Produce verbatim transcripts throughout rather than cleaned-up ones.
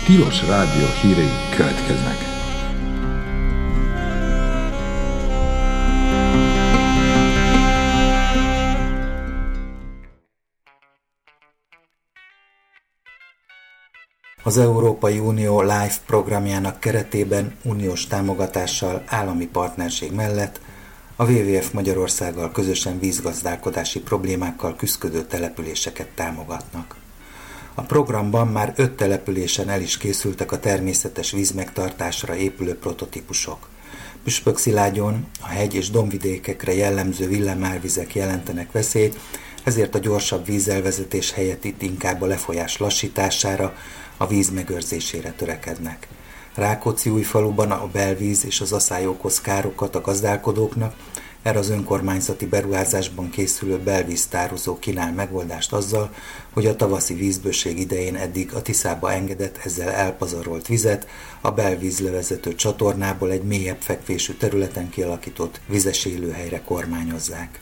Tilos Rádió hírei következnek. Az Európai Unió Life programjának keretében uniós támogatással, állami partnerség mellett a dupla vé vé ef Magyarországgal közösen vízgazdálkodási problémákkal küszködő településeket támogatnak. A programban már öt településen el is készültek a természetes vízmegtartásra épülő prototípusok. Püspökszilágyon a hegy- és dombvidékekre jellemző villámárvizek jelentenek veszélyt, ezért a gyorsabb vízelvezetés helyett itt inkább a lefolyás lassítására, a víz megőrzésére törekednek. Rákócziújfaluban a belvíz és az aszály okoz károkat a gazdálkodóknak, erre az önkormányzati beruházásban készülő belvíztározó kínál megoldást azzal, hogy a tavaszi vízbőség idején eddig a Tiszába engedett, ezzel elpazarolt vizet a belvízlevezető csatornából egy mélyebb fekvésű területen kialakított vizes élőhelyre kormányozzák.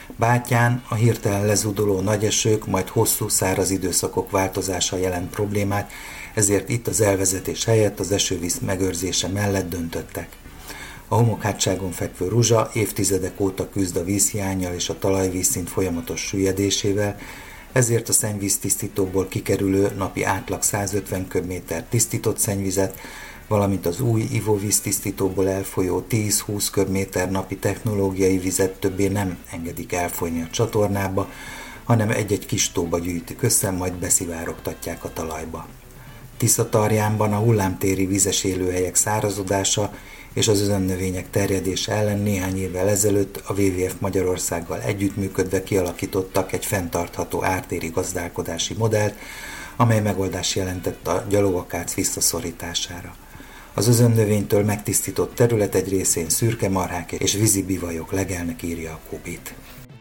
Bátyán a hirtelen lezúduló nagy esők, majd hosszú száraz időszakok változása jelent problémát, ezért itt az elvezetés helyett az esővíz megőrzése mellett döntöttek. A homokhátságon fekvő Ruzsa évtizedek óta küzd a vízhiánnyal és a talajvízszint folyamatos süllyedésével, ezért a szennyvíztisztítóból kikerülő napi átlag százötven köbméter tisztított szennyvizet, valamint az új ivóvíztisztítóból elfolyó tíz-húsz köbméter napi technológiai vizet többé nem engedik elfolyni a csatornába, hanem egy-egy kis tóba gyűjtik össze, majd beszivárogtatják a talajba. Tiszatarjánban a hullámtéri vizes élőhelyek szárazodása és az özönnövények terjedése ellen néhány évvel ezelőtt a dupla vé vé ef Magyarországgal együttműködve kialakítottak egy fenntartható ártéri gazdálkodási modellt, amely megoldás jelentett a gyalogakác visszaszorítására. Az özönnövénytől megtisztított terület egy részén szürke marhák és vízi bivajok legelnek, írja a Kubit.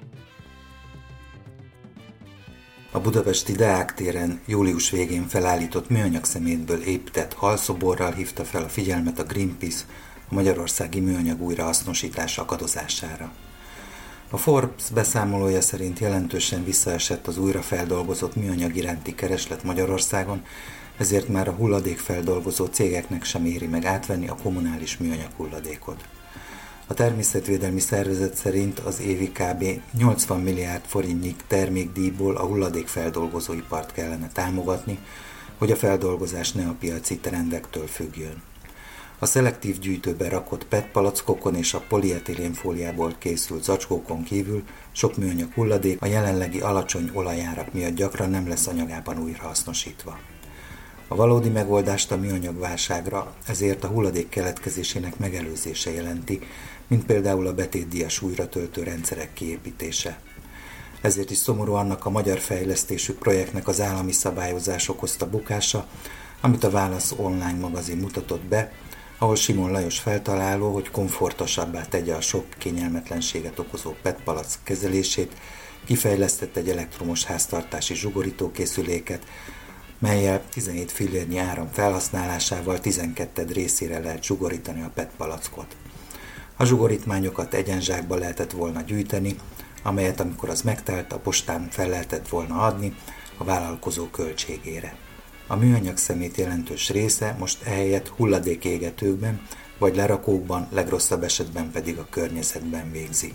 A budapesti Deák téren július végén felállított műanyag szemétből épített halszoborral hívta fel a figyelmet a Greenpeace a magyarországi műanyag újrahasznosítás akadozására. A Forbes beszámolója szerint jelentősen visszaesett az újrafeldolgozott műanyag iránti kereslet Magyarországon, ezért már a hulladékfeldolgozó cégeknek sem éri meg átvenni a kommunális műanyag hulladékot. A Természetvédelmi Szervezet szerint az évi kb. nyolcvan milliárd forintnyi termékdíjból a hulladékfeldolgozóipart kellene támogatni, hogy a feldolgozás ne a piaci trendektől függjön. A szelektív gyűjtőbe rakott pé é té palackokon és a polietilénfóliából készült zacskókon kívül sok műanyag hulladék a jelenlegi alacsony olajárak miatt gyakran nem lesz anyagában újrahasznosítva. A valódi megoldást a műanyag válságra ezért a hulladék keletkezésének megelőzése jelenti, mint például a betétdíjas újratöltő rendszerek kiépítése. Ezért is szomorú annak a magyar fejlesztésű projektnek az állami szabályozás okozta bukása, amit a Válasz online magazin mutatott be, ahol Simon Lajos feltaláló, hogy komfortosabbá tegye a sok kényelmetlenséget okozó pé é té palack kezelését, kifejlesztett egy elektromos háztartási zsugorítókészüléket, mellyel tizenhét fillérnyi áram felhasználásával tizenkettő részére lehet zsugorítani a pé é té palackot. A zsugorítmányokat egyenzsákba lehetett volna gyűjteni, amelyet amikor az megtelt, a postán fel lehetett volna adni a vállalkozó költségére. A műanyag szemét jelentős része most ehelyett hulladékégetőkben vagy lerakókban, legrosszabb esetben pedig a környezetben végzi.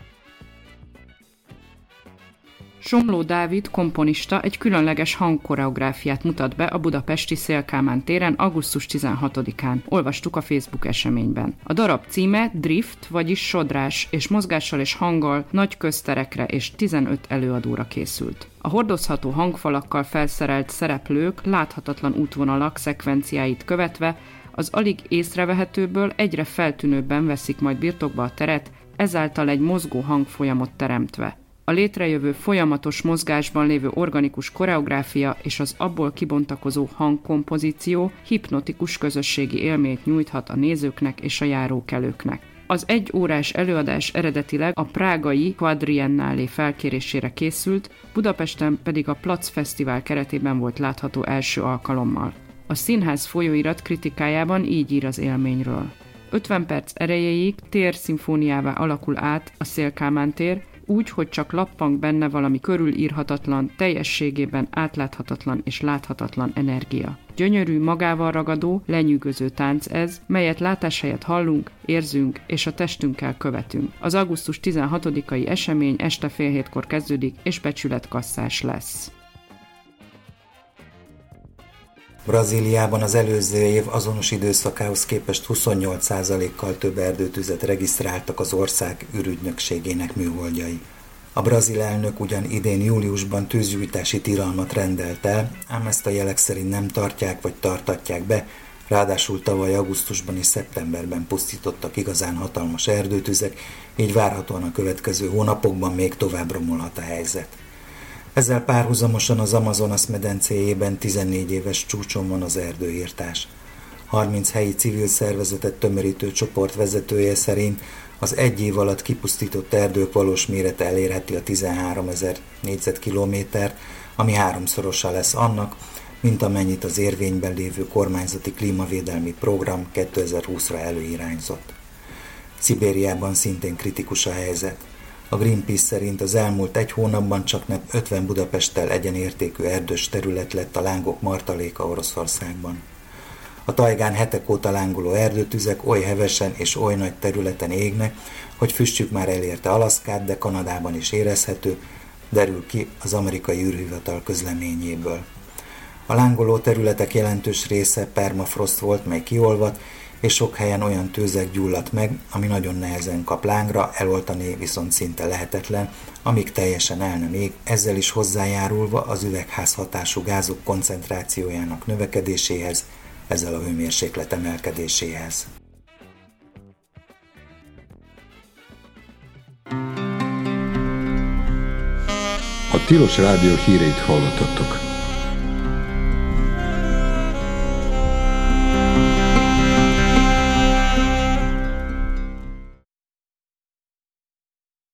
Somló Dávid komponista egy különleges hangkoreográfiát mutat be a budapesti Széll Kálmán téren augusztus tizenhatodikán. Olvastuk a Facebook eseményben. A darab címe Drift, vagyis sodrás, és mozgással és hanggal nagy közterekre és tizenöt előadóra készült. A hordozható hangfalakkal felszerelt szereplők láthatatlan útvonalak szekvenciáit követve az alig észrevehetőből egyre feltűnőbben veszik majd birtokba a teret, ezáltal egy mozgó hangfolyamot teremtve. A létrejövő folyamatos mozgásban lévő organikus koreográfia és az abból kibontakozó hangkompozíció hipnotikus közösségi élményt nyújthat a nézőknek és a járókelőknek. Az egy órás előadás eredetileg a prágai Quadriennálé felkérésére készült, Budapesten pedig a Plac Fesztivál keretében volt látható első alkalommal. A színház folyóirat kritikájában így ír az élményről. ötven perc erejéig térszimfóniává alakul át a Széll Kálmán tér, úgy, hogy csak lappang benne valami körülírhatatlan, teljességében átláthatatlan és láthatatlan energia. Gyönyörű, magával ragadó, lenyűgöző tánc ez, melyet látás helyett hallunk, érzünk és a testünkkel követünk. Az augusztus tizenhatodikai esemény este fél hétkor kezdődik és becsületkasszás lesz. Brazíliában az előző év azonos időszakához képest huszonnyolc százalékkal több erdőtüzet regisztráltak az ország ürügynökségének műholdjai. A brazil elnök ugyan idén júliusban tűzgyújtási tilalmat rendelt el, ám ezt a jelek szerint nem tartják vagy tartatják be, ráadásul tavaly augusztusban és szeptemberben pusztítottak igazán hatalmas erdőtüzek, így várhatóan a következő hónapokban még tovább romolhat a helyzet. Ezzel párhuzamosan az Amazonas medencéjében tizennégy éves csúcson van az erdőirtás. harminc helyi civil szervezetet tömörítő csoport vezetője szerint az egy év alatt kipusztított erdők valós mérete elérheti a tizenháromezer négyzetkilométert, ami háromszorosa lesz annak, mint amennyit az érvényben lévő kormányzati klímavédelmi program kétezer-húszra előirányzott. Szibériában szintén kritikus a helyzet. A Greenpeace szerint az elmúlt egy hónapban csak nem ötven Budapesttel egyenértékű erdős terület lett a lángok martaléka Oroszországban. A tajgán hetek óta lángoló erdőtüzek oly hevesen és oly nagy területen égnek, hogy füstjük már elérte Alaszkát, de Kanadában is érezhető, derül ki az amerikai űrhivatal közleményéből. A lángoló területek jelentős része permafrost volt, mely kiolvadt, és sok helyen olyan tőzeg gyulladt meg, ami nagyon nehezen kap lángra, eloltani viszont szinte lehetetlen, amíg teljesen el nem ég, ezzel is hozzájárulva az üvegházhatású gázok koncentrációjának növekedéséhez, ezzel a hőmérséklet emelkedéséhez. A Tilos Rádió híreit hallottatok.